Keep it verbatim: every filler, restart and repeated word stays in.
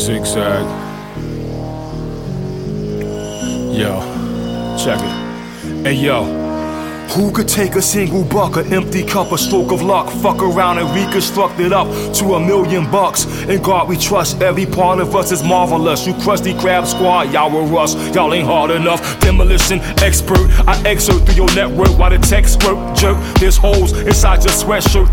Zigzag. Yo, check it. Hey yo, who could take a single buck, an empty cup, a stroke of luck, fuck around and reconstruct it up to a million bucks? In God we trust, every part of us is marvelous. You crusty crab squad, y'all were rust, y'all ain't hard enough. Demolition expert, I excerpt through your network while the text work jerk. There's holes inside your sweatshirt.